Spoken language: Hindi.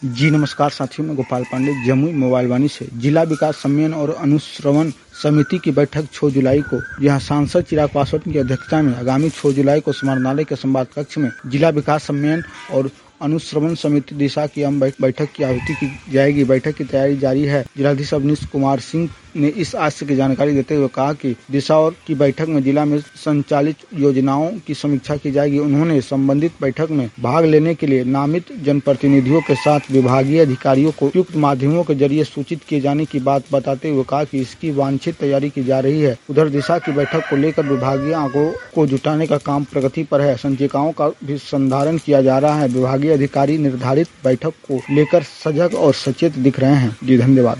जी नमस्कार साथियों, मैं गोपाल पांडे जमुई मोबाइल वाणी से। जिला विकास सम्मेलन और अनुश्रवण समिति की बैठक 6 जुलाई को यहां सांसद चिराग पासवान की अध्यक्षता में आगामी 6 जुलाई को समाहरणालय के संवाद कक्ष में जिला विकास सम्मेलन और अनुश्रवण समिति दिशा की बैठक की आहुति की जाएगी। बैठक की तैयारी जारी है। जिलाधीश अवनीश कुमार सिंह ने इस आशय की जानकारी देते हुए कहा कि दिशा और की बैठक में जिला में संचालित योजनाओं की समीक्षा की जाएगी। उन्होंने संबंधित बैठक में भाग लेने के लिए नामित जनप्रतिनिधियों के साथ विभागीय अधिकारियों को उपयुक्त माध्यमों के जरिए सूचित किए जाने की बात बताते हुए कहा कि इसकी वांछित तैयारी की जा रही है। उधर दिशा की बैठक को लेकर विभागीय आंकड़ों को जुटाने का काम प्रगति पर है। संचिकाओं का भी संधारण किया जा रहा है। विभागीय अधिकारी निर्धारित बैठक को लेकर सजग और सचेत दिख रहे हैं। जी धन्यवाद।